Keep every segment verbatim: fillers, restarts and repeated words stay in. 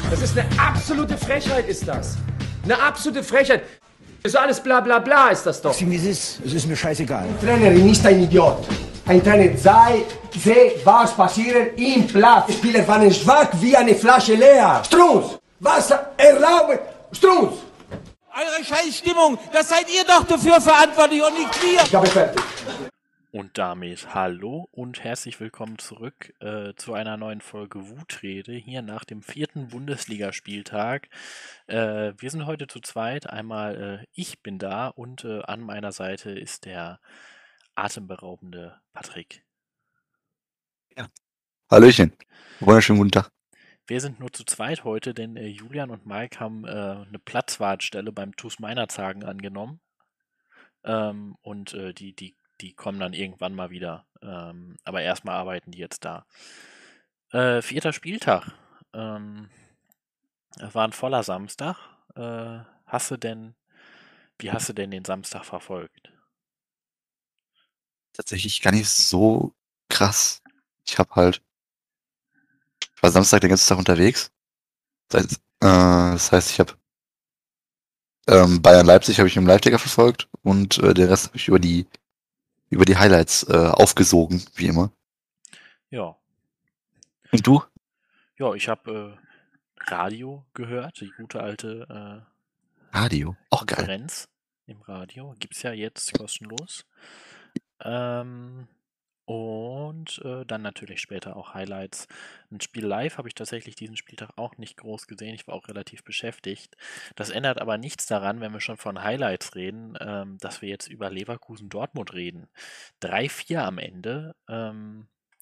Das ist eine absolute Frechheit, ist das. Eine absolute Frechheit. Das ist alles bla bla bla, ist das doch. Sieh, wie es ist. Es ist mir scheißegal. Ein Trainer ist nicht ein Idiot. Ein Trainer sei, sehe, was passiert im Platz. Die Spieler waren schwach wie eine Flasche leer. Strunz, was erlaubt? Strunz! Eure Scheißstimmung, das seid ihr doch dafür verantwortlich und nicht wir. Ich habe fertig. Und damit hallo und herzlich willkommen zurück äh, zu einer neuen Folge Wutrede, hier nach dem vierten Bundesligaspieltag. Äh, wir sind heute zu zweit, einmal äh, ich bin da und äh, an meiner Seite ist der atemberaubende Patrick. Ja. Hallöchen, wunderschönen guten Tag. Wir sind nur zu zweit heute, denn äh, Julian und Mike haben äh, eine Platzwartstelle beim T uS Meinerzhagen angenommen ähm, und äh, die, die Die kommen dann irgendwann mal wieder. Ähm, aber erstmal arbeiten die jetzt da. Äh, vierter Spieltag. Ähm, war ein voller Samstag. Äh, hast du denn, wie hast du denn den Samstag verfolgt? Tatsächlich gar nicht so krass. Ich hab halt, ich war Samstag den ganzen Tag unterwegs. Das heißt, äh, das heißt ich habe ähm, Bayern-Leipzig habe ich im Live-Ticker verfolgt und äh, den Rest habe ich über die über die Highlights äh, aufgesogen, wie immer. Ja. Und du? Ja, ich habe äh, Radio gehört, die gute alte äh, Radio, auch geil. Konferenz im Radio. Gibt's ja jetzt kostenlos. Ähm, und äh, dann natürlich später auch Highlights. Ein Spiel live habe ich tatsächlich diesen Spieltag auch nicht groß gesehen. Ich war auch relativ beschäftigt. Das ändert aber nichts daran, wenn wir schon von Highlights reden, ähm, dass wir jetzt über Leverkusen-Dortmund reden. drei vier am Ende. Ähm,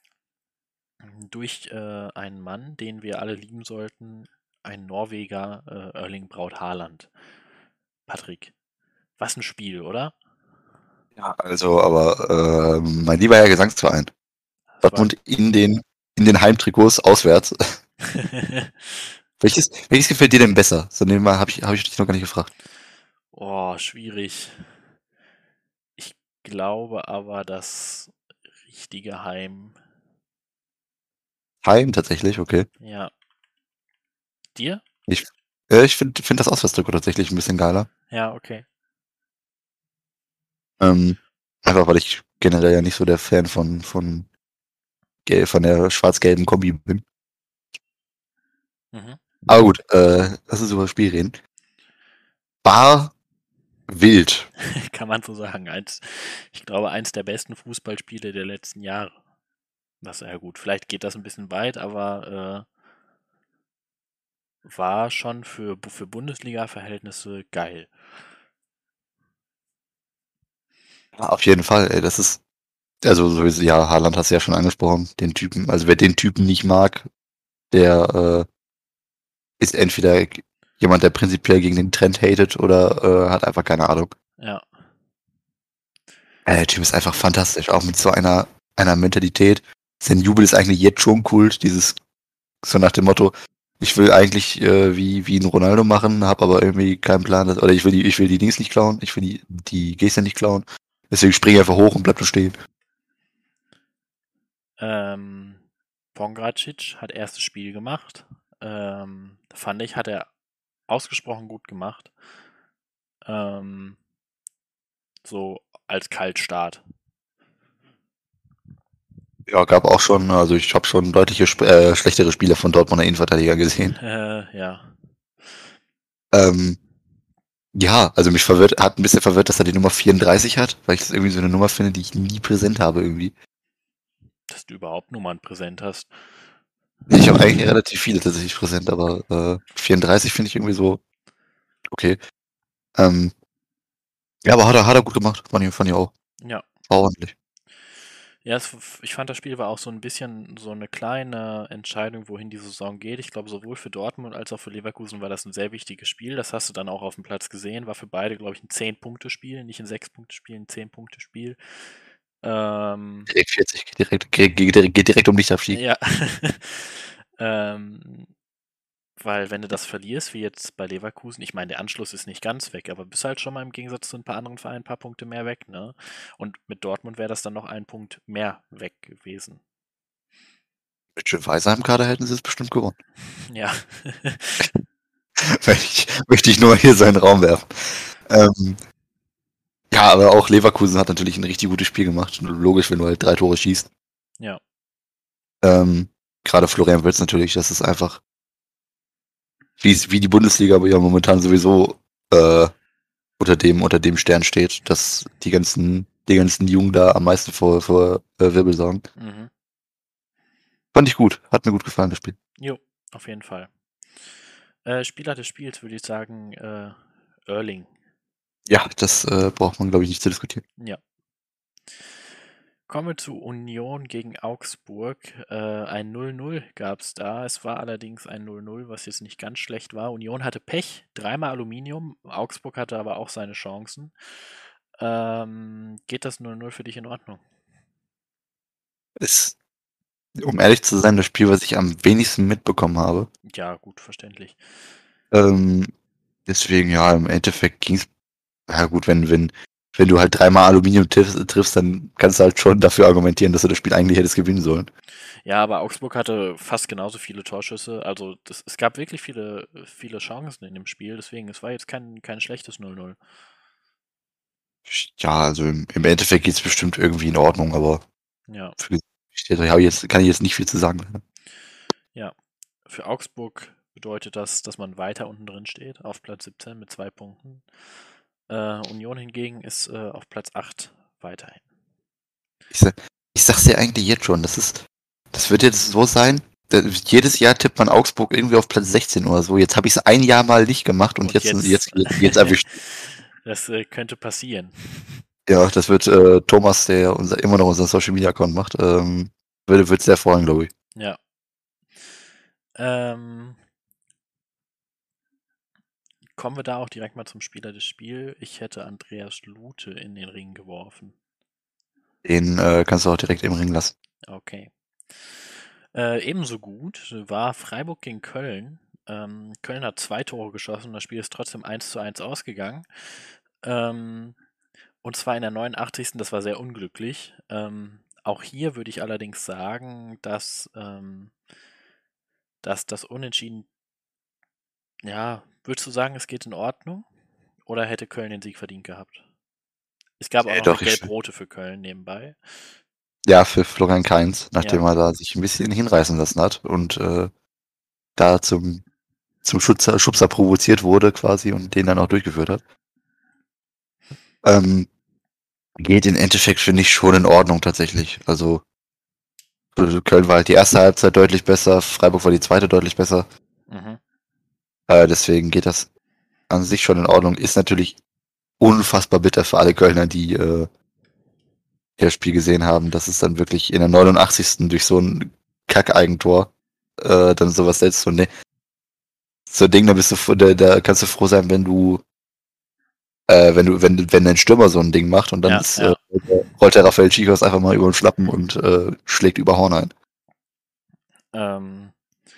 durch äh, einen Mann, den wir alle lieben sollten, ein Norweger, äh, Erling Braut Haaland. Patrick, was ein Spiel, oder? Ja, also, aber äh, mein lieber Herr Gesangsverein. Dortmund in den in den Heimtrikots auswärts. welches, welches gefällt dir denn besser? So nehmen wir, habe ich, hab ich dich noch gar nicht gefragt. Oh, schwierig. Ich glaube aber, das richtige Heim. Heim tatsächlich, okay. Ja. Dir? Ich, äh, ich finde find das Auswärtstrikot tatsächlich ein bisschen geiler. Ja, okay. Ähm, einfach weil ich generell ja nicht so der Fan von, von, gel- von der schwarz-gelben Kombi bin. Mhm. Aber gut, äh, lass uns über das Spiel reden. War wild. Kann man so sagen. Eins, ich glaube, eins der besten Fußballspiele der letzten Jahre. Das ist ja gut. Vielleicht geht das ein bisschen weit, aber äh, war schon für, für Bundesliga-Verhältnisse geil. Ja, auf jeden Fall, ey, das ist, also sowieso, ja, Haaland hast du ja schon angesprochen, den Typen, also wer den Typen nicht mag, der äh, ist entweder jemand, der prinzipiell gegen den Trend hatet oder äh, hat einfach keine Ahnung. Ja. Äh, der Typ ist einfach fantastisch, auch mit so einer, einer Mentalität. Sein Jubel ist eigentlich jetzt schon Kult, dieses, so nach dem Motto, ich will eigentlich äh, wie, wie ein Ronaldo machen, habe aber irgendwie keinen Plan, dass, oder ich will die, ich will die Dings nicht klauen, ich will die, die Geste nicht klauen. Deswegen springe ich einfach hoch und bleib da stehen. Ähm, Pongracic hat erstes Spiel gemacht. Ähm, fand ich, hat er ausgesprochen gut gemacht. Ähm, so als Kaltstart. Ja, gab auch schon, also ich habe schon deutliche äh, schlechtere Spiele von Dortmunder Innenverteidiger gesehen. Äh, ja. Ähm, ja, also mich verwirrt, hat ein bisschen verwirrt, dass er die Nummer vierunddreißig hat, weil ich das irgendwie so eine Nummer finde, die ich nie präsent habe irgendwie. Dass du überhaupt Nummern präsent hast. Ich habe eigentlich relativ viele tatsächlich präsent, aber äh, vierunddreißig finde ich irgendwie so okay. Ähm, ja, aber hat er, hat er gut gemacht, fand ich, fand ich auch. Ja. War ordentlich. Ja, es, ich fand, das Spiel war auch so ein bisschen so eine kleine Entscheidung, wohin die Saison geht. Ich glaube, sowohl für Dortmund als auch für Leverkusen war das ein sehr wichtiges Spiel. Das hast du dann auch auf dem Platz gesehen. War für beide, glaube ich, ein zehn-Punkte-Spiel, nicht ein sechs-Punkte-Spiel, ein zehn-Punkte-Spiel. Ähm, Direkt vierzig, geht direkt, geht, geht, geht direkt um Nichtabstieg. ja. ähm, weil wenn du das verlierst, wie jetzt bei Leverkusen, ich meine, der Anschluss ist nicht ganz weg, aber bist halt schon mal im Gegensatz zu ein paar anderen Vereinen ein paar Punkte mehr weg, ne? Und mit Dortmund wäre das dann noch ein Punkt mehr weg gewesen. Mit Jim Weiser im Kader hätten sie es bestimmt gewonnen. Ja. möchte, ich, möchte ich nur hier so in den Raum werfen. Ähm, ja, aber auch Leverkusen hat natürlich ein richtig gutes Spiel gemacht. Logisch, wenn du halt drei Tore schießt. Ja. Ähm, Gerade Florian Wirtz natürlich, das ist einfach wie, wie die Bundesliga, aber ja momentan sowieso äh, unter dem unter dem Stern steht, dass die ganzen die ganzen Jungen da am meisten vor, vor äh, Wirbel sorgen. Mhm. Fand ich gut, hat mir gut gefallen, das Spiel. Jo, auf jeden Fall. Äh, Spieler des Spiels würde ich sagen, äh, Erling. Ja, das äh, braucht man, glaube ich, nicht zu diskutieren. Ja. Kommen wir zu Union gegen Augsburg. Äh, ein null null gab es da. Es war allerdings ein null null, was jetzt nicht ganz schlecht war. Union hatte Pech, dreimal Aluminium. Augsburg hatte aber auch seine Chancen. Ähm, geht das null null für dich in Ordnung? Ist, um ehrlich zu sein, das Spiel, was ich am wenigsten mitbekommen habe. Ja, gut, verständlich. Ähm, deswegen, ja, im Endeffekt ging es. Ja, gut, wenn, wenn, wenn du halt dreimal Aluminium triffst, triffst, dann kannst du halt schon dafür argumentieren, dass du das Spiel eigentlich hättest gewinnen sollen. Ja, aber Augsburg hatte fast genauso viele Torschüsse. Also das, es gab wirklich viele, viele Chancen in dem Spiel. Deswegen, es war jetzt kein, kein schlechtes null null. Ja, also im, im Endeffekt geht es bestimmt irgendwie in Ordnung, aber Ja. für, da jetzt, kann ich jetzt nicht viel zu sagen. Ja, für Augsburg bedeutet das, dass man weiter unten drin steht, auf Platz siebzehn mit zwei Punkten. Äh, Union hingegen ist äh, auf Platz acht weiterhin. Ich, sag, ich sag's dir eigentlich jetzt schon, das ist, das wird jetzt so sein, da, jedes Jahr tippt man Augsburg irgendwie auf Platz sechzehn oder so. Jetzt habe ich es ein Jahr mal nicht gemacht und, Und jetzt, jetzt, jetzt, jetzt erwischt. Das äh, könnte passieren. Ja, das wird äh, Thomas, der unser, immer noch unseren Social Media Account macht, ähm, würde, würde sehr freuen, glaube ich. Ja. Ähm, kommen wir da auch direkt mal zum Spieler des Spiels. Ich hätte Andreas Lute in den Ring geworfen. Den äh, kannst du auch direkt im Ring lassen. Okay. Äh, ebenso gut war Freiburg gegen Köln. Ähm, Köln hat zwei Tore geschossen, das Spiel ist trotzdem eins zu eins ausgegangen. Ähm, und zwar in der neunundachtzigsten Das war sehr unglücklich. Ähm, auch hier würde ich allerdings sagen, dass, ähm, dass das Unentschieden, ja, würdest du sagen, es geht in Ordnung? Oder hätte Köln den Sieg verdient gehabt? Es gab auch Äh, noch doch, eine ich- Gelb-Rote für Köln nebenbei. Ja, für Florian Kainz, nachdem Ja. er da sich ein bisschen hinreißen lassen hat und äh, da zum, zum Schubser, Schubser provoziert wurde quasi und den dann auch durchgeführt hat. Ähm, geht im Endeffekt, finde ich, schon in Ordnung tatsächlich. Also Köln war halt die erste Halbzeit deutlich besser, Freiburg war die zweite deutlich besser. Mhm. Äh, deswegen geht das an sich schon in Ordnung. Ist natürlich unfassbar bitter für alle Kölner, die äh, das Spiel gesehen haben, dass es dann wirklich in der neunundachtzigsten durch so ein Kack-Eigentor äh, dann sowas setzt. Und ne, so ein Ding, da bist du, da, da kannst du froh sein, wenn du, äh, wenn du, wenn, wenn dein Stürmer so ein Ding macht und dann Ja, ist, ja. Äh, rollt der Raphael Chicos einfach mal über den Schlappen und äh, schlägt über Horn ein. Ähm,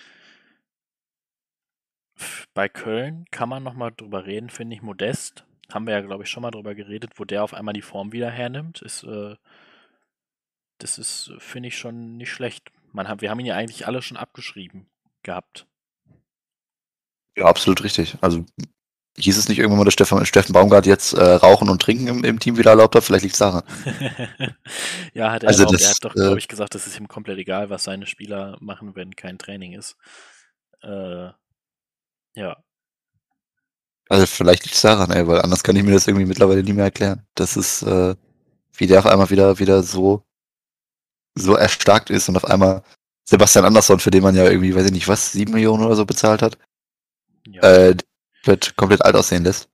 bei Köln kann man nochmal drüber reden, finde ich. Modest, haben wir ja, glaube ich, schon mal drüber geredet, wo der auf einmal die Form wieder hernimmt. Ist, äh, das ist, finde ich, schon nicht schlecht. Man hat, wir haben ihn ja eigentlich alle schon abgeschrieben gehabt. Ja, absolut richtig. Also hieß es nicht irgendwann mal, dass Steffen, Steffen Baumgart jetzt äh, Rauchen und Trinken im, im Team wieder erlaubt hat? Vielleicht liegt es daran. Ja, hat er Also auch. das, Er hat doch, äh, glaube ich, gesagt, es ist ihm komplett egal, was seine Spieler machen, wenn kein Training ist. Äh, ja. Also vielleicht liegt es daran, ey, weil anders kann ich mir das irgendwie mittlerweile nie mehr erklären. Das ist, äh, wie der auf einmal wieder, wieder so, so erstarkt ist und auf einmal Sebastian Andersson, für den man ja irgendwie, weiß ich nicht was, sieben Millionen oder so bezahlt hat, ja. äh, wird komplett alt aussehen lässt.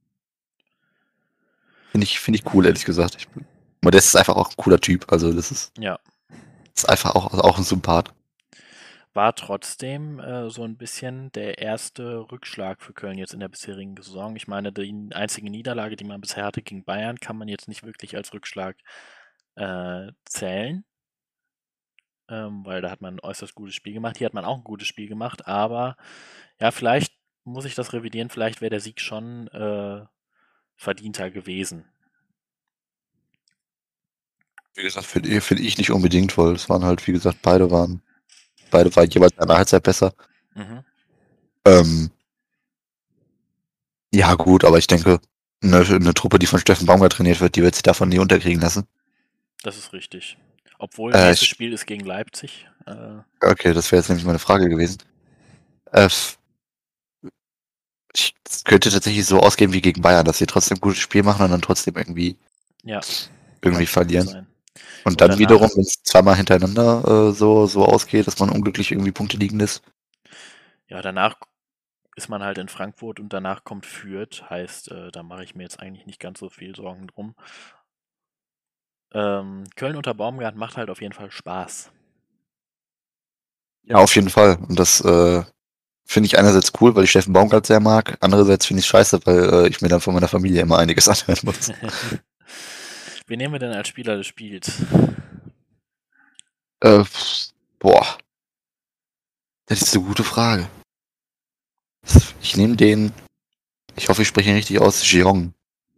Finde ich, finde ich cool, ehrlich gesagt. Ich, Modest ist einfach auch ein cooler Typ, also das ist, Ja. ist einfach auch, auch ein Sympath. War trotzdem äh, so ein bisschen der erste Rückschlag für Köln jetzt in der bisherigen Saison. Ich meine, die einzige Niederlage, die man bisher hatte gegen Bayern, kann man jetzt nicht wirklich als Rückschlag äh, zählen, ähm, weil da hat man ein äußerst gutes Spiel gemacht. Hier hat man auch ein gutes Spiel gemacht, aber ja, vielleicht muss ich das revidieren, vielleicht wäre der Sieg schon äh, verdienter gewesen. Wie gesagt, finde find ich nicht unbedingt, weil es waren halt, wie gesagt, beide waren Beide waren jeweils in einer Halbzeit besser. Mhm. Ähm, ja, gut, aber ich denke, eine, eine Truppe, die von Steffen Baumgart trainiert wird, die wird sich davon nie unterkriegen lassen. Das ist richtig. Obwohl, Äh, nächstes ich- Spiel ist gegen Leipzig. Äh, Okay, das wäre jetzt nämlich meine Frage gewesen. Äh, f- ich, es könnte tatsächlich so ausgehen wie gegen Bayern, dass sie trotzdem ein gutes Spiel machen und dann trotzdem irgendwie, ja, irgendwie kann verlieren. sein. Und Und dann danach- wiederum, wenn es zweimal hintereinander äh, so, so ausgeht, dass man unglücklich irgendwie Punkte liegen lässt. Ja, danach ist man halt in Frankfurt und danach kommt Fürth. Heißt, äh, da mache ich mir jetzt eigentlich nicht ganz so viel Sorgen drum. Ähm, Köln unter Baumgart macht halt auf jeden Fall Spaß. Ja, auf jeden Fall. Und das äh, finde ich einerseits cool, weil ich Steffen Baumgart sehr mag. Andererseits finde ich es scheiße, weil äh, ich mir dann von meiner Familie immer einiges anhören muss. Wen nehmen wir denn als Spieler des Spiels? äh, boah. Das ist eine gute Frage. Ich nehme den, ich hoffe, ich spreche ihn richtig aus, Jeong.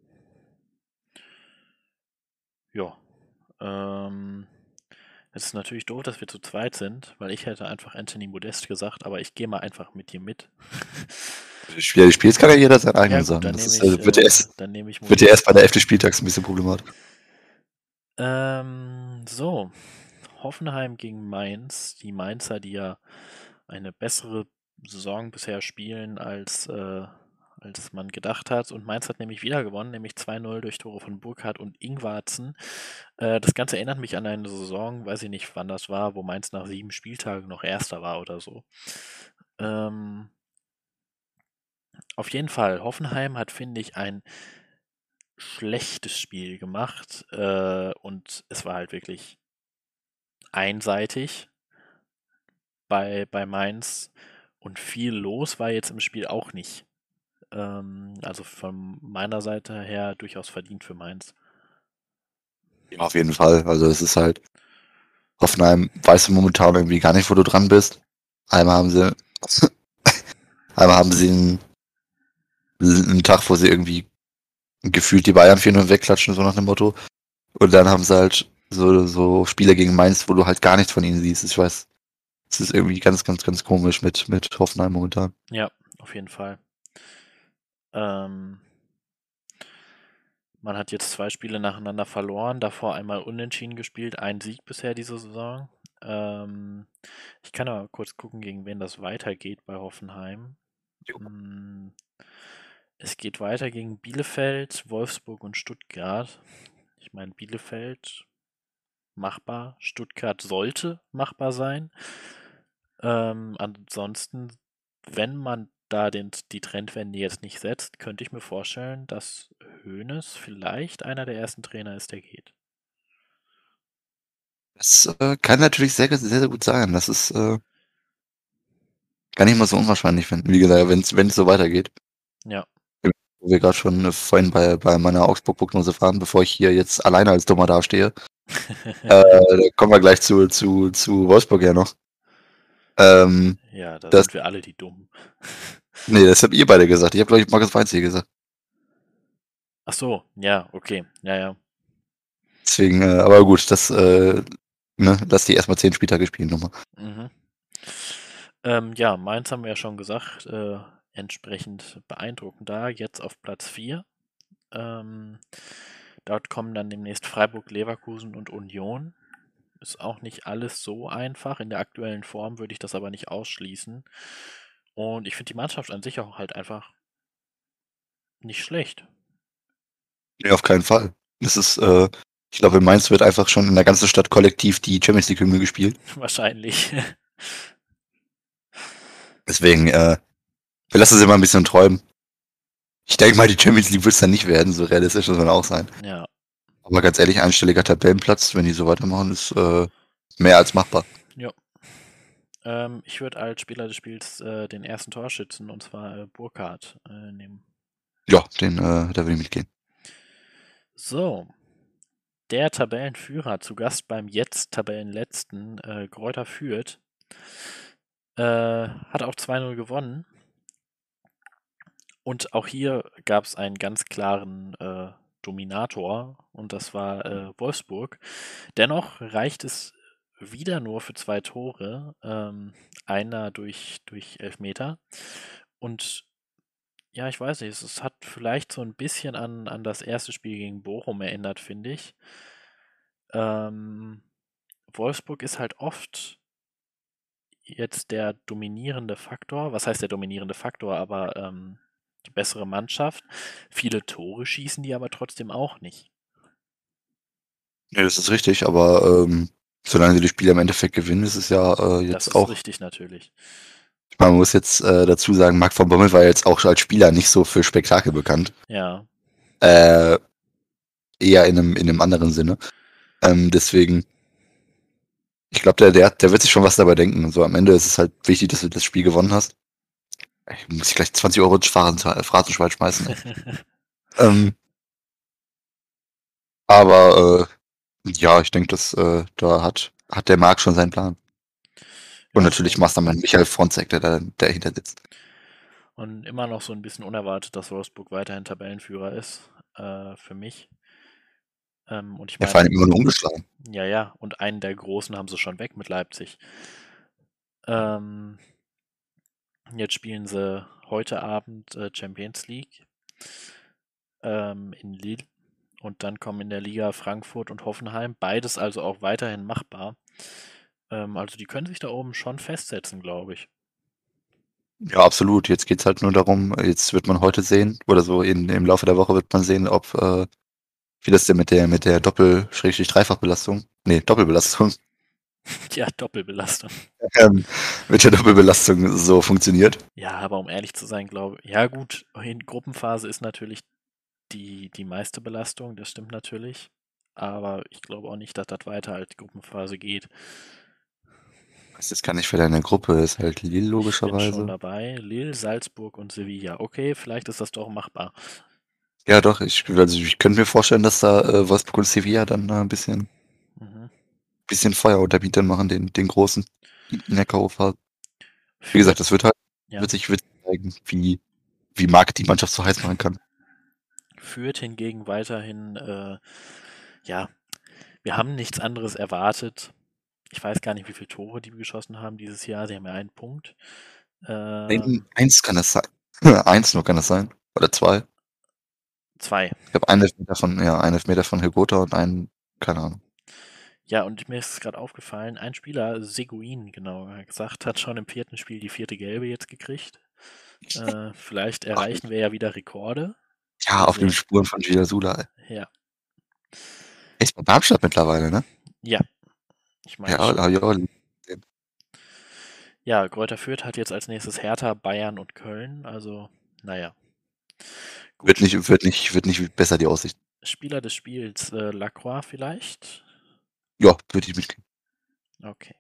Ja. Ähm, es ist natürlich doof, dass wir zu zweit sind, weil ich hätte einfach Anthony Modest gesagt, aber ich gehe mal einfach mit dir mit. Spieler des Spiels kann ja jeder sein Ja eigenen gut, sagen. dann Das nehme ist, ich, äh, wird, ja äh, erst, dann nehme ich wird ja Modest. erst bei der elften Spieltags ein bisschen problematisch. Ähm, so. Hoffenheim gegen Mainz. Die Mainzer, die ja eine bessere Saison bisher spielen, als, äh, als man gedacht hat. Und Mainz hat nämlich wieder gewonnen, nämlich zwei null durch Tore von Burkhardt und Ingwarzen. Äh, das Ganze erinnert mich an eine Saison, weiß ich nicht, wann das war, wo Mainz nach sieben Spieltagen noch Erster war oder so. Ähm, auf jeden Fall, Hoffenheim hat, finde ich, ein schlechtes Spiel gemacht äh, und es war halt wirklich einseitig bei, bei Mainz und viel los war jetzt im Spiel auch nicht. Ähm, also von meiner Seite her durchaus verdient für Mainz. Ja, auf jeden Fall. Also es ist halt, Hoffenheim weißt du momentan irgendwie gar nicht, wo du dran bist. Einmal haben sie, einmal haben sie einen, einen Tag, wo sie irgendwie gefühlt die Bayern vier null wegklatschen, so nach dem Motto. Und dann haben sie halt so, so Spiele gegen Mainz, wo du halt gar nichts von ihnen siehst. Ich weiß, es ist irgendwie ganz, ganz, ganz komisch mit, mit Hoffenheim momentan. Ja, auf jeden Fall. Ähm, man hat jetzt zwei Spiele nacheinander verloren, davor einmal unentschieden gespielt, ein Sieg bisher diese Saison. Ähm, ich kann aber kurz gucken, gegen wen das weitergeht bei Hoffenheim. Mm, Es geht weiter gegen Bielefeld, Wolfsburg und Stuttgart. Ich meine, Bielefeld machbar, Stuttgart sollte machbar sein. Ähm, ansonsten, wenn man da den, die Trendwende jetzt nicht setzt, könnte ich mir vorstellen, dass Hoeneß vielleicht einer der ersten Trainer ist, der geht. Das äh, kann natürlich sehr, sehr, sehr gut sein. Das ist äh, gar nicht mal so unwahrscheinlich finden. Wie gesagt, wenn es wenn es so weitergeht. Ja. Wo wir gerade schon äh, vorhin bei, bei meiner Augsburg-Prognose waren, bevor ich hier jetzt alleine als Dummer dastehe. äh, da kommen wir gleich zu, zu, zu Wolfsburg ja noch. Ähm, ja, da das, sind wir alle die Dummen. nee, das habt ihr beide gesagt. Ich habe, glaube ich, Markus Weinziel gesagt. Ach so, ja, okay, ja, ja. Deswegen, äh, aber gut, das, äh, ne, lass die erstmal zehn Spieltage spielen nochmal. Mhm. Ähm, ja, Mainz haben wir ja schon gesagt, äh, entsprechend beeindruckend da, jetzt auf Platz vier. Ähm, dort kommen dann demnächst Freiburg, Leverkusen und Union. Ist auch nicht alles so einfach. In der aktuellen Form würde ich das aber nicht ausschließen. Und ich finde die Mannschaft an sich auch halt einfach nicht schlecht. Nee, auf keinen Fall. Das ist, äh, ich glaube, in Mainz wird einfach schon in der ganzen Stadt kollektiv die Champions League-Hymne gespielt. Wahrscheinlich. Deswegen, äh, wir lassen sie mal ein bisschen träumen. Ich denke mal, die Champions League wird es dann nicht werden, so realistisch muss man auch sein. Ja. Aber ganz ehrlich, einstelliger Tabellenplatz, wenn die so weitermachen, ist äh, mehr als machbar. Ja. Ähm, ich würde als Spieler des Spiels äh, den ersten Torschützen, und zwar äh, Burkhardt, äh, nehmen. Ja, den, äh, da will ich mitgehen. So. Der Tabellenführer zu Gast beim jetzt Tabellenletzten, äh, Greuther Fürth, äh, hat auch zwei null gewonnen. Und auch hier gab es einen ganz klaren äh, Dominator und das war äh, Wolfsburg. Dennoch reicht es wieder nur für zwei Tore, ähm, einer durch, durch Elfmeter. Und ja, ich weiß nicht, es, es hat vielleicht so ein bisschen an, an das erste Spiel gegen Bochum erinnert, finde ich. Ähm, Wolfsburg ist halt oft jetzt der dominierende Faktor. Was heißt der dominierende Faktor? Aber ähm, die bessere Mannschaft. Viele Tore schießen die aber trotzdem auch nicht. Ja, das ist richtig, aber ähm, solange sie die Spiele im Endeffekt gewinnen, ist es ja äh, jetzt Das ist auch. richtig natürlich. Man muss jetzt äh, dazu sagen, Marc von Bommel war jetzt auch als Spieler nicht so für Spektakel bekannt. Ja. Äh, eher in einem, in einem anderen Sinne. Ähm, deswegen, ich glaube, der, der, der wird sich schon was dabei denken. So am Ende ist es halt wichtig, dass du das Spiel gewonnen hast. Ich muss gleich zwanzig Euro ins Phrasenschwein schmeißen. ähm, aber äh, ja, ich denke, dass äh, da hat, hat der Marc schon seinen Plan. Und Ja, natürlich schon. Mastermann Michael Fronzek, der da dahinter sitzt. Und immer noch so ein bisschen unerwartet, dass Wolfsburg weiterhin Tabellenführer ist, äh, für mich. Ähm, und ich Ja, vor meine, allem immer nur umgeschlagen. ja, ja, und einen der Großen haben sie schon weg mit Leipzig. Ähm, jetzt spielen sie heute Abend äh, Champions League ähm, in Lille und dann kommen in der Liga Frankfurt und Hoffenheim. Beides also auch weiterhin machbar. Ähm, also die können sich da oben schon festsetzen, glaube ich. Ja, absolut. Jetzt geht's halt nur darum, jetzt wird man heute sehen, oder so in, im Laufe der Woche wird man sehen, ob äh, wie das denn mit der mit der Doppel-Dreifachbelastung, nee, Doppelbelastung, Ja, Doppelbelastung. ähm, mit der Doppelbelastung so funktioniert. Ja, aber um ehrlich zu sein, glaube ich, ja gut, in Gruppenphase ist natürlich die, die meiste Belastung, das stimmt natürlich. Aber ich glaube auch nicht, dass das weiter als die Gruppenphase geht. Das ist gar nicht für deine Gruppe, ist halt Lille Ich bin schon logischerweise. dabei. Lille, Salzburg und Sevilla. Okay, vielleicht ist das doch machbar. Ja, doch, ich, also ich könnte mir vorstellen, dass da äh, Wolfsburg und Sevilla dann äh, ein bisschen, Mhm. bisschen Feuer unter Hintern machen, den, den großen in der K O-Phase. Wie Für, gesagt, das wird halt, ja, wird sich wird zeigen, wie, wie Marc die Mannschaft so heiß machen kann. führt hingegen weiterhin, äh, ja, wir haben nichts anderes erwartet. Ich weiß gar nicht, wie viele Tore die geschossen haben dieses Jahr. Sie haben ja einen Punkt. Ein, Ähm, eins kann das sein. Eins nur kann das sein. Oder zwei. zwei. Ich habe einen Elfmeter von, ja, einen Elfmeter von Hegota und einen, keine Ahnung. Ja, und mir ist es gerade aufgefallen, ein Spieler, Seguin, genau gesagt, hat schon im vierten Spiel die vierte Gelbe jetzt gekriegt. Äh, vielleicht erreichen wir ja wieder Rekorde. Ja, Mal auf den sehen. Spuren von Gila Sula. Ja, Ist bei Darmstadt mittlerweile, ne? ja. Ich meine Ja, schon. hab ich auch gesehen. Ja, Greuther Fürth hat jetzt als nächstes Hertha, Bayern und Köln. Also, naja. Wird Gut. nicht, wird nicht, wird nicht besser, die Aussicht. Spieler des Spiels, äh, Lacroix vielleicht? Ja, würde ich mitgehen. Okay.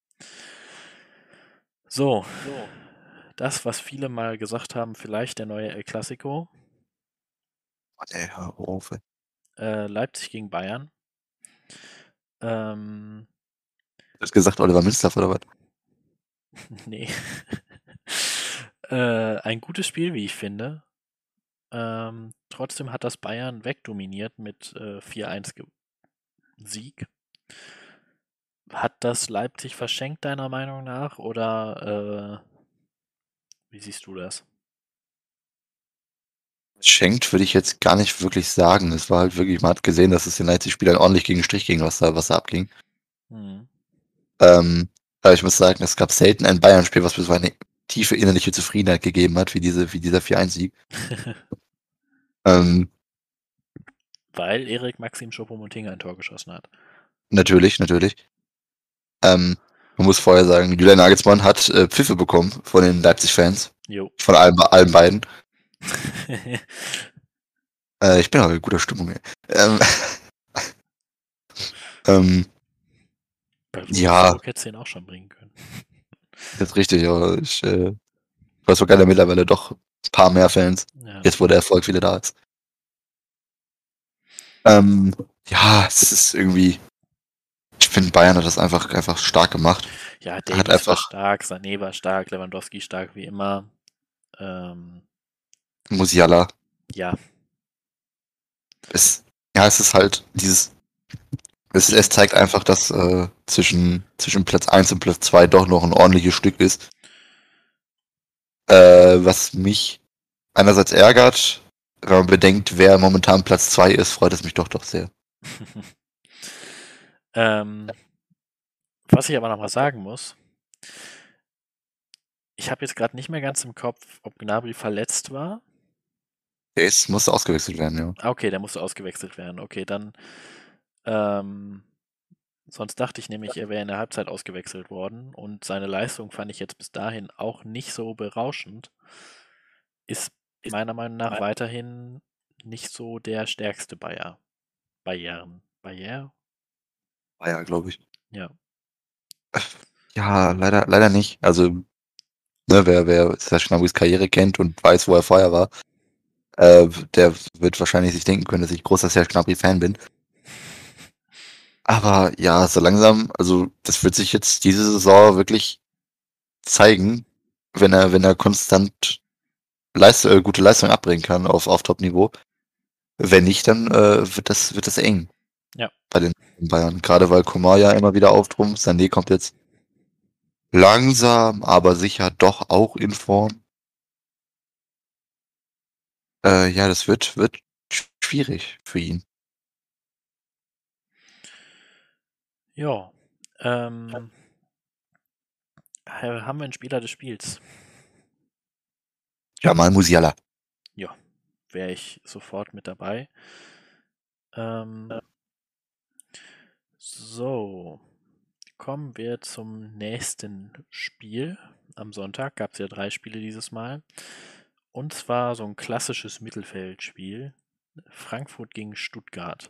So, das, was viele mal gesagt haben, vielleicht der neue El Clasico. Mann, ey, hör auf, ey. Äh, Leipzig gegen Bayern. Ähm, Du hast gesagt, Oliver Minzlaff oder was? nee. äh, ein gutes Spiel, wie ich finde. Ähm, trotzdem hat das Bayern wegdominiert mit äh, vier eins Ge- Sieg. Hat das Leipzig verschenkt, deiner Meinung nach? Oder äh, wie siehst du das? Schenkt würde ich jetzt gar nicht wirklich sagen. Es war halt wirklich, man hat gesehen, dass es den Leipzig-Spielern ordentlich gegen den Strich ging, was da, was da abging. Hm. Ähm, aber ich muss sagen, es gab selten ein Bayern-Spiel, was mir so eine tiefe innerliche Zufriedenheit gegeben hat, wie diese, wie dieser vier eins Sieg. ähm, Weil Erik Maxim Choupo-Moting ein Tor geschossen hat. natürlich, natürlich. Ähm, man muss vorher sagen, Julian Nagelsmann hat äh, Pfiffe bekommen von den Leipzig-Fans. Jo. Von allen, allen beiden. Äh, ich bin aber in guter Stimmung, ey. Ähm, ähm, Bei ja, Wolfsburg hättest du ihn auch schon bringen können. das ist richtig, aber ich äh, weiß sogar da mittlerweile doch ein paar mehr Fans, Ja. jetzt wo der Erfolg wieder da ist. Ähm, ja, es ist irgendwie, ich finde, Bayern hat das einfach, einfach stark gemacht. Ja, Hat Davies war einfach stark, Sané war stark, Lewandowski stark wie immer. Ähm, Musiala. ja, Es, ja, es ist halt dieses, Es, es zeigt einfach, dass äh, zwischen, zwischen Platz eins und Platz zwei doch noch ein ordentliches Stück ist. Äh, was mich einerseits ärgert, wenn man bedenkt, wer momentan Platz zwei ist, freut es mich doch doch sehr. ähm, was ich aber noch mal sagen muss, ich habe jetzt gerade nicht mehr ganz im Kopf, ob Gnabry verletzt war. Der ist, muss ausgewechselt werden, ja. Ah, okay, der musste ausgewechselt werden. Okay, dann ähm, sonst dachte ich nämlich, er wäre in der Halbzeit ausgewechselt worden und seine Leistung fand ich jetzt bis dahin auch nicht so berauschend. Ist meiner Meinung nach weiterhin nicht so der stärkste Bayer. Bayern. Bayer? Bayer, glaube ich. Ja. Ja, leider, leider nicht. Also, ne, wer, wer Serge Gnabrys Karriere kennt und weiß, wo er vorher war, äh, der wird wahrscheinlich sich denken können, dass ich großer Serge Gnabry-Fan bin. Aber ja, so langsam, also das wird sich jetzt diese Saison wirklich zeigen, wenn er, wenn er konstant Leist äh, gute Leistung abbringen kann auf, auf Top-Niveau. Wenn nicht, dann äh, wird das, wird das eng. Ja. Bei den Bayern. Gerade weil Coman ja immer wieder auftrumpft. Sané kommt jetzt langsam, aber sicher doch auch in Form. Äh, ja, das wird, wird schwierig für ihn. Ja. Ähm, haben wir einen Spieler des Spiels? Jamal Musiala. Ja, wäre ich sofort mit dabei. Ähm, so, kommen wir zum nächsten Spiel. Am Sonntag gab es ja drei Spiele dieses Mal. Und zwar so ein klassisches Mittelfeldspiel. Frankfurt gegen Stuttgart.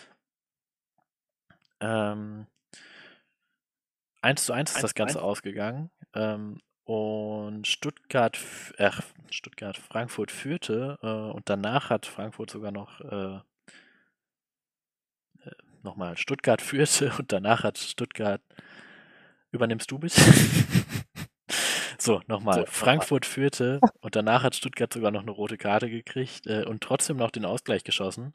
Ähm, eins zu eins ist das Ganze ausgegangen. Ähm, und Stuttgart, äh, Stuttgart, Frankfurt führte äh, und danach hat Frankfurt sogar noch äh, äh, nochmal Stuttgart führte und danach hat Stuttgart. Übernimmst du bitte? So, nochmal. So, Frankfurt nochmal. Führte und danach hat Stuttgart sogar noch eine rote Karte gekriegt äh, und trotzdem noch den Ausgleich geschossen.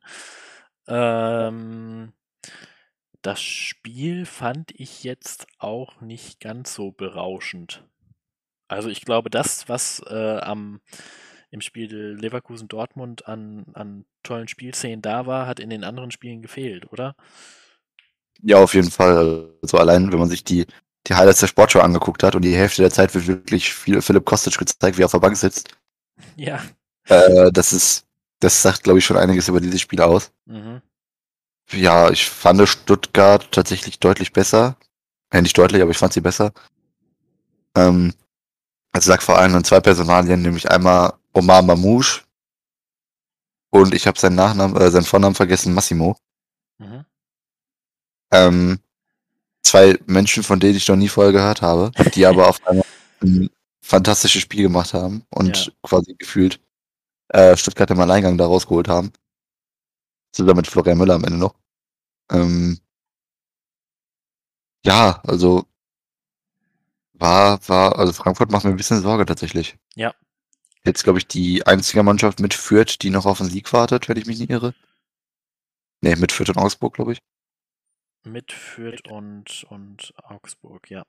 Ähm, das Spiel fand ich jetzt auch nicht ganz so berauschend. Also ich glaube, das, was äh, am, im Spiel Leverkusen-Dortmund an, an tollen Spielszenen da war, hat in den anderen Spielen gefehlt, oder? Ja, auf jeden Fall. Also allein, wenn man sich die, die Highlights der Sportschau angeguckt hat und die Hälfte der Zeit wird wirklich viel Philipp Kostic gezeigt, wie er auf der Bank sitzt. Ja. Äh, das ist, das sagt, glaube ich, schon einiges über dieses Spiel aus. Mhm. Ja, ich fand Stuttgart tatsächlich deutlich besser. Ja, nicht deutlich, aber ich fand sie besser. Ähm, es lag vor allem an zwei Personalien, nämlich einmal Omar Mamouche und ich habe seinen Nachnamen, äh, seinen Vornamen vergessen, Massimo. Mhm. Ähm, zwei Menschen, von denen ich noch nie vorher gehört habe, die aber auf einmal ein fantastisches Spiel gemacht haben und Ja. quasi gefühlt äh, Stuttgart im Alleingang da rausgeholt haben. Zusammen mit Florian Müller am Ende noch. Ähm, ja, also war, war, also Frankfurt macht mir ein bisschen Sorge tatsächlich. Ja. Jetzt, glaube ich, die einzige Mannschaft mit Fürth, die noch auf den Sieg wartet, wenn ich mich nicht irre. Ne, mit Fürth und Augsburg, glaube ich. Mit Fürth und, und Augsburg, ja.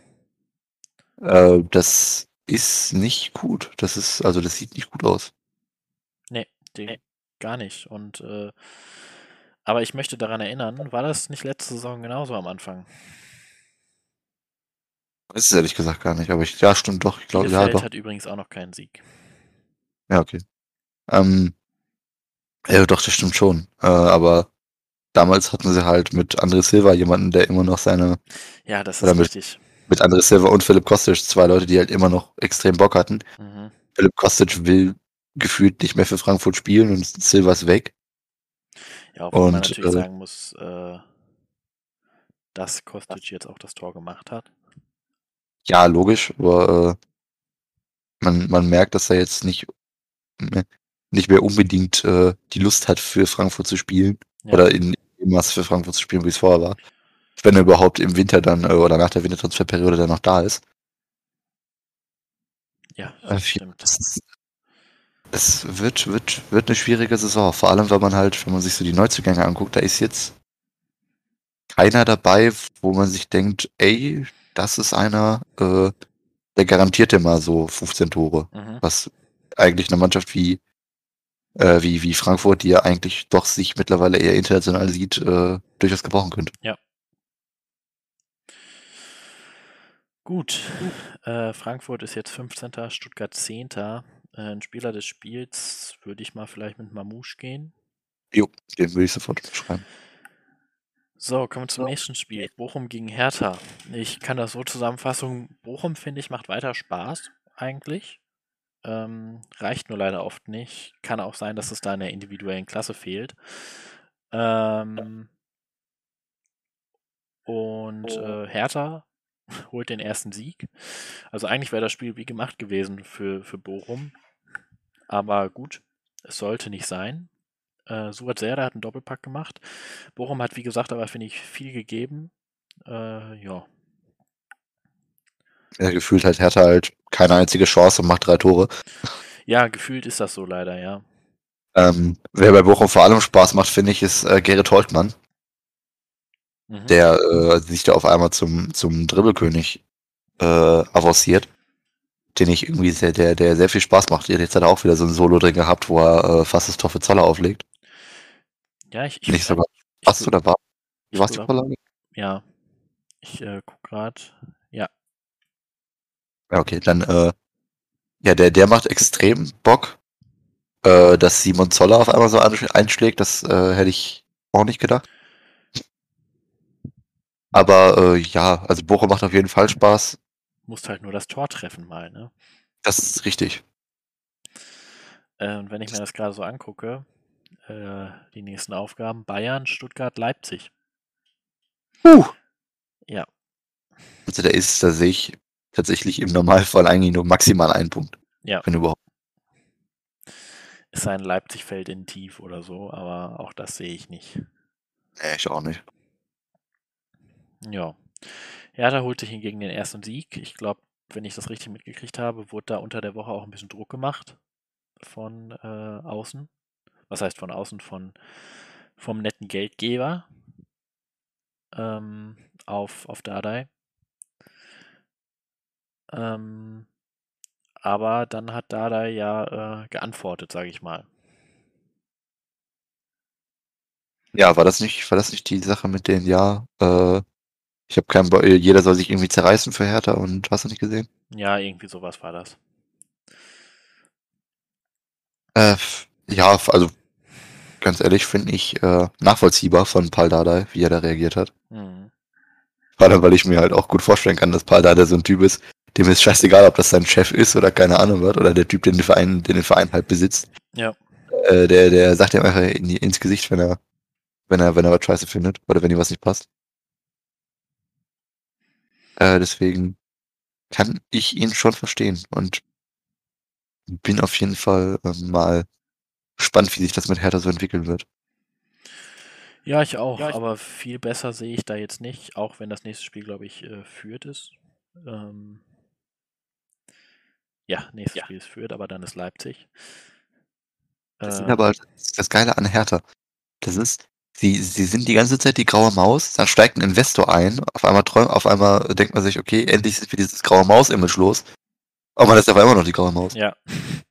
Äh, das ist nicht gut. Das ist, also das sieht nicht gut aus. Nee, die, gar nicht. Und äh, aber ich möchte daran erinnern, war das nicht letzte Saison genauso am Anfang? Das ist ehrlich gesagt gar nicht, aber ich, ja, stimmt doch. Ich glaube, ja, Bielefeld doch. hat übrigens auch noch keinen Sieg. Ja, okay. Ähm, ja, doch, das stimmt schon. Äh, aber damals hatten sie halt mit André Silva jemanden, der immer noch seine. Ja, das oder ist mit, richtig. Mit André Silva und Philipp Kostic, zwei Leute, die halt immer noch extrem Bock hatten. Mhm. Philipp Kostic will gefühlt nicht mehr für Frankfurt spielen und Silva ist weg. Ja, auch wenn Und, man natürlich äh, sagen muss, äh, dass Kostic jetzt auch das Tor gemacht hat. Ja, logisch, aber äh, man, man merkt, dass er jetzt nicht, nicht mehr unbedingt äh, die Lust hat, für Frankfurt zu spielen. Ja. Oder in dem Maß für Frankfurt zu spielen, wie es vorher war. Wenn er überhaupt im Winter dann äh, oder nach der Wintertransferperiode dann noch da ist. Ja, Äh, das stimmt. Es, es wird, wird, wird eine schwierige Saison. Vor allem, wenn man halt, wenn man sich so die Neuzugänge anguckt, da ist jetzt keiner dabei, wo man sich denkt, ey, das ist einer, äh, der garantiert immer so fünfzehn Tore. Mhm. Was eigentlich eine Mannschaft wie, äh, wie, wie Frankfurt, die ja eigentlich doch sich mittlerweile eher international sieht, äh, durchaus gebrauchen könnte. Gut. Äh, Frankfurt ist jetzt fünfzehnter, Stuttgart zehnter. Äh, ein Spieler des Spiels würde ich mal vielleicht mit Mamouche gehen. Jo, den würde ich sofort schreiben. So, kommen wir zum nächsten Spiel. Bochum gegen Hertha. Ich kann das so zusammenfassen. Bochum, finde ich, macht weiter Spaß, eigentlich. Ähm, reicht nur leider oft nicht. Kann auch sein, dass es da in der individuellen Klasse fehlt. Ähm, und äh, Hertha holt den ersten Sieg. Also eigentlich wäre das Spiel wie gemacht gewesen für, für Bochum. Aber gut, es sollte nicht sein. Äh, Suat Serdar hat einen Doppelpack gemacht. Bochum hat, wie gesagt, aber finde ich viel gegeben. Äh, ja. Ja, gefühlt hat Hertha halt keine einzige Chance und macht drei Tore. Ja, gefühlt ist das so leider, ja. Ähm, wer bei Bochum vor allem Spaß macht, finde ich, ist äh, Gerrit Holtmann, Mhm. der äh, sich da auf einmal zum, zum Dribbelkönig äh, avanciert, den ich irgendwie sehr, der, der sehr viel Spaß macht. Jetzt hat er auch wieder so ein Solo drin gehabt, wo er äh, fast das Tor für Zoller auflegt. Ja, ich, ich, Nicht sogar ich, fast oder war? Wie ich war's die glaub- Vorlage? ja. Ich äh, guck gerade. Ja. Ja, okay, dann, äh, ja, der, der macht extrem Bock. Äh, dass Simon Zoller auf einmal so ansch- einschlägt, das äh, hätte ich auch nicht gedacht. Aber äh, ja, also Bochum macht auf jeden Fall Spaß. Musst halt nur das Tor treffen mal, ne? Das ist richtig. Äh, und wenn ich mir das gerade so angucke, äh, die nächsten Aufgaben: Bayern, Stuttgart, Leipzig. Uh. Ja. Also der ist, da sehe ich tatsächlich im Normalfall eigentlich nur maximal einen Punkt. Ja. Wenn überhaupt. Ist ein Leipzig fällt in tief oder so, aber auch das sehe ich nicht. Nee, ich auch nicht. Ja. Hertha holt sich hingegen den ersten Sieg. Ich glaube, wenn ich das richtig mitgekriegt habe, wurde da unter der Woche auch ein bisschen Druck gemacht von äh, außen. Was heißt von außen? Von vom netten Geldgeber ähm, auf, auf Dardai. Ähm, aber dann hat Dardai ja äh, geantwortet, sage ich mal. Ja, war das nicht, war das nicht die Sache mit den, ja, äh, ich habe keinen Bock, jeder soll sich irgendwie zerreißen für Hertha und hast du nicht gesehen? Ja, irgendwie sowas war das. Äh, ja, also ganz ehrlich finde ich äh, nachvollziehbar von Pal Dardai, wie er da reagiert hat. Mhm. Vor allem, weil ich mir halt auch gut vorstellen kann, dass Pal Dardai so ein Typ ist, dem ist scheißegal, ob das sein Chef ist oder keine Ahnung was, oder der Typ, den den Verein, den den Verein halt besitzt. Ja. Äh, der, der sagt ihm einfach in die, ins Gesicht, wenn er, wenn er, wenn er was scheiße findet oder wenn ihm was nicht passt. Äh, deswegen kann ich ihn schon verstehen und bin auf jeden Fall äh, mal gespannt, wie sich das mit Hertha so entwickeln wird. Ja, ich auch, Ja, ich- aber viel besser sehe ich da jetzt nicht, auch wenn das nächste Spiel, glaube ich, äh, Fürth ist. Ähm, ja, nächstes Ja. Spiel ist Fürth, aber dann ist Leipzig. Das Äh, ist aber halt das Geile an Hertha. Das ist, sie, sie sind die ganze Zeit die graue Maus, dann steigt ein Investor ein, auf einmal träumt, auf einmal denkt man sich, okay, endlich sind wir dieses graue Maus-Image los. Aber man ist aber immer noch die graue Maus. Ja.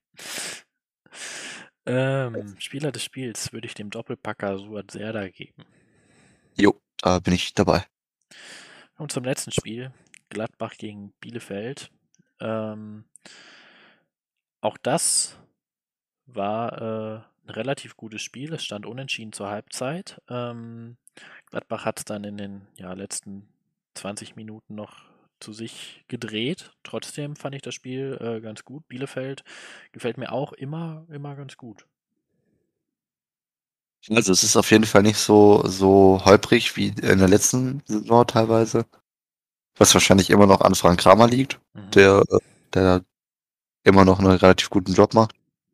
ähm, Spieler des Spiels würde ich dem Doppelpacker Suat Serdar geben. Jo, da bin ich dabei. Und zum letzten Spiel, Gladbach gegen Bielefeld. Ähm, auch das war äh, ein relativ gutes Spiel. Es stand unentschieden zur Halbzeit. Ähm, Gladbach hat es dann in den ja, letzten zwanzig Minuten noch zu sich gedreht. Trotzdem fand ich das Spiel äh, ganz gut. Bielefeld gefällt mir auch immer, immer ganz gut. Also es ist auf jeden Fall nicht so, so holprig wie in der letzten Saison teilweise. Was wahrscheinlich immer noch an Frank Kramer liegt, Mhm. der, äh, der immer noch einen relativ guten Job macht.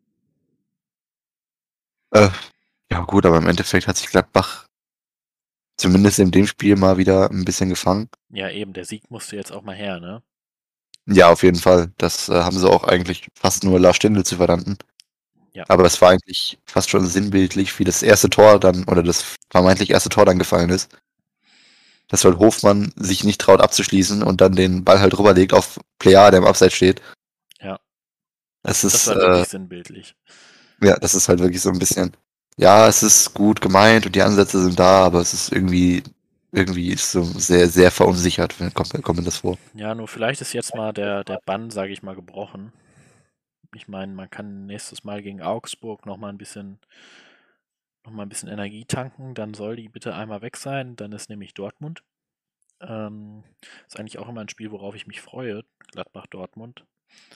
Äh, ja gut, aber im Endeffekt hat sich Gladbach zumindest in dem Spiel mal wieder ein bisschen gefangen. Ja, eben, der Sieg musste jetzt auch mal her, ne? Ja, auf jeden Fall. Das äh, haben sie auch eigentlich fast nur Lars Stindl zu verdanken. Ja. Aber es war eigentlich fast schon sinnbildlich, wie das erste Tor dann, oder das vermeintlich erste Tor dann gefallen ist. dass halt Hofmann sich nicht traut abzuschließen und dann den Ball halt rüberlegt auf Plea, der im Abseits steht. Ja. Das Das ist, war äh, wirklich sinnbildlich. ja, das ist halt wirklich so ein bisschen, ja, es ist gut gemeint und die Ansätze sind da, aber es ist irgendwie, irgendwie ist so sehr, sehr verunsichert, wenn kommt, kommt mir das vor. Ja, nur vielleicht ist jetzt mal der, der Bann, sage ich mal, gebrochen. Ich meine, man kann nächstes Mal gegen Augsburg noch mal ein bisschen noch mal ein bisschen Energie tanken, dann soll die bitte einmal weg sein, dann ist nämlich Dortmund. Ähm, ist eigentlich auch immer ein Spiel, worauf ich mich freue, Gladbach-Dortmund.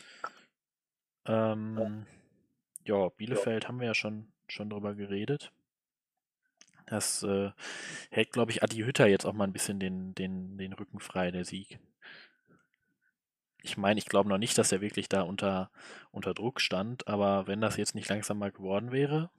Ähm, ja, Bielefeld haben wir ja schon, schon drüber geredet. Das äh, hält, glaube ich, Adi Hütter jetzt auch mal ein bisschen den, den, den Rücken frei, der Sieg. Ich meine, ich glaube noch nicht, dass er wirklich da unter, unter Druck stand, aber wenn das jetzt nicht langsam mal geworden wäre,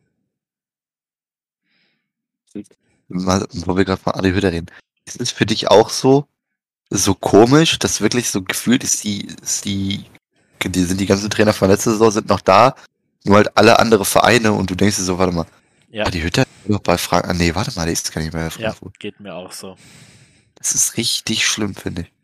Mal, wo wir gerade von Adi Hütter reden. Ist es für dich auch so, so komisch, dass wirklich so gefühlt ist die, ist die, die sind die ganzen Trainer von letzter Saison sind noch da, nur halt alle andere Vereine und du denkst dir so, warte mal, ja, Adi Hütter ist noch bei Frankfurt, ah, nee, warte mal, der ist gar nicht mehr bei ja, Frankfurt. geht mir auch so. Das ist richtig schlimm, finde ich.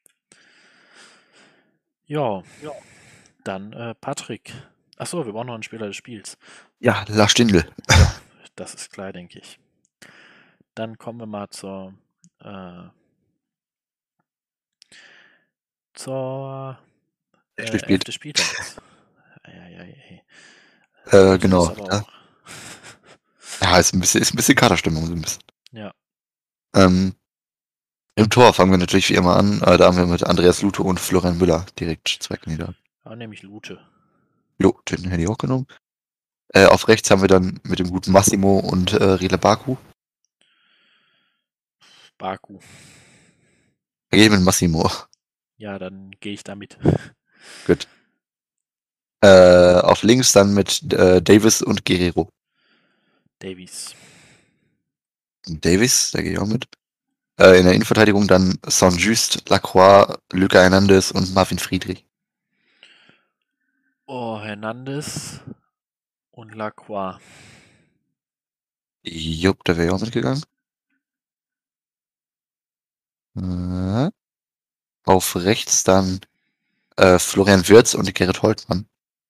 Ja, dann äh, Patrick. Achso, wir brauchen noch einen Spieler des Spiels. Ja, Lars Stindl. Ja, das ist klar, denke ich. Dann kommen wir mal zur äh, zur äh, Elfte Spiel. elfte Spieltags. Ja, ja, ja. Äh, genau. Das aber Ja. auch. Ja, ist ein bisschen, ist ein bisschen Katerstimmung, so ein bisschen. Ja. Ähm, Im Tor fangen wir natürlich wie immer an. Äh, da haben wir mit Andreas Lute und Florian Müller direkt zwei Kandidaten. Aber nämlich Lute. Jo, den hätte ich auch genommen. Äh, auf rechts haben wir dann mit dem guten Massimo und äh, Rele Baku. Baku. Wir gehen mit Massimo. Ja, dann gehe ich damit. Gut. Äh, auf links dann mit äh, Davis und Guerrero. Davies. Davis, da gehe ich auch mit. Äh, in der Innenverteidigung dann Saint-Just, Lacroix, Luca Hernandez und Marvin Friedrich. Oh, Hernandez und Lacroix. Jupp, da wäre ich auch mitgegangen. Äh, auf rechts dann äh, Florian Wirtz und Gerrit Holtmann.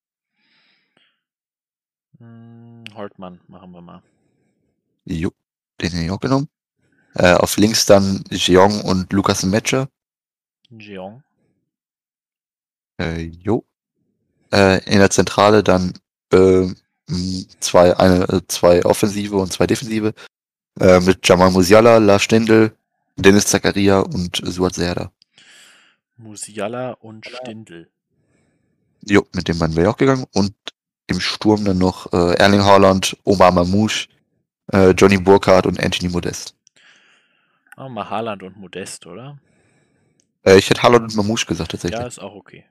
Hm, Holtmann machen wir mal. Jupp, den hätte ich auch genommen. Äh, auf links dann Jeong und Lukas Metscher. Jeong. Äh, jo. Äh, in der Zentrale dann äh, m, zwei, eine, äh, zwei Offensive und zwei Defensive. Äh, mit Jamal Musiala, Lars Stindl, Dennis Zakaria und Suat Serdar. Musiala und Stindl. Jo, mit dem beiden wäre ich auch gegangen. Und im Sturm dann noch äh, Erling Haaland, Omar Mamouche, äh, Johnny Burkhardt und Anthony Modest. Machen wir mal Haaland und Modest, oder? Äh, ich hätte Haaland und Mamouche gesagt tatsächlich. Ja, ist auch okay.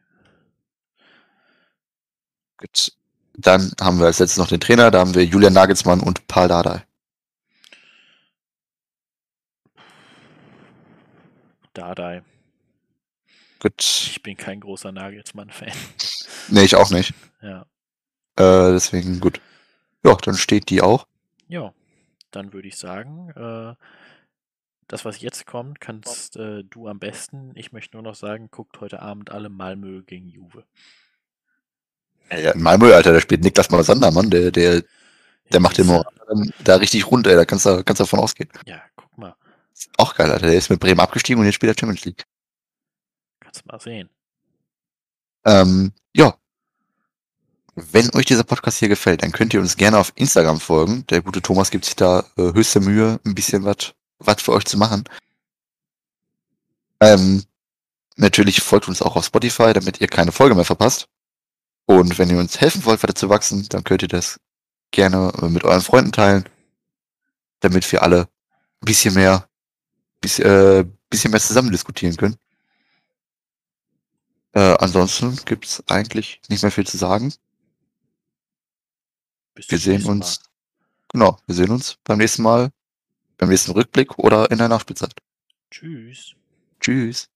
Gut. Dann haben wir als letztes noch den Trainer, da haben wir Julian Nagelsmann und Paul Dardai. Dardai. Gut. Ich bin kein großer Nagelsmann-Fan. Nee, ich auch nicht. Ja. Äh, deswegen gut. Ja, dann steht die auch. Ja, dann würde ich sagen, äh, das, was jetzt kommt, kannst äh, du am besten. Ich möchte nur noch sagen, guckt heute Abend alle Malmö gegen Juve. Ja, in Malmö, Alter, da spielt Niklas Mosander, Mann, der, der, der macht den Moraner da richtig rund, ey, da kannst du, kannst du davon ausgehen. Ja, guck mal. Ist auch geil, Alter, der ist mit Bremen abgestiegen und jetzt spielt er Champions League. Kannst mal sehen. Ähm, ja. Wenn euch dieser Podcast hier gefällt, dann könnt ihr uns gerne auf Instagram folgen. Der gute Thomas gibt sich da äh, höchste Mühe, ein bisschen was was für euch zu machen. Ähm, natürlich folgt uns auch auf Spotify, damit ihr keine Folge mehr verpasst. Und wenn ihr uns helfen wollt, weiter zu wachsen, dann könnt ihr das gerne äh, mit euren Freunden teilen, damit wir alle ein bisschen mehr, bisschen, äh, bisschen mehr zusammen diskutieren können. Äh, ansonsten gibt's eigentlich nicht mehr viel zu sagen. Bis Wir zum sehen nächsten uns, genau, wir sehen uns beim nächsten Mal, beim nächsten Rückblick oder in der Nachspielzeit. Mal. Tschüss. Tschüss.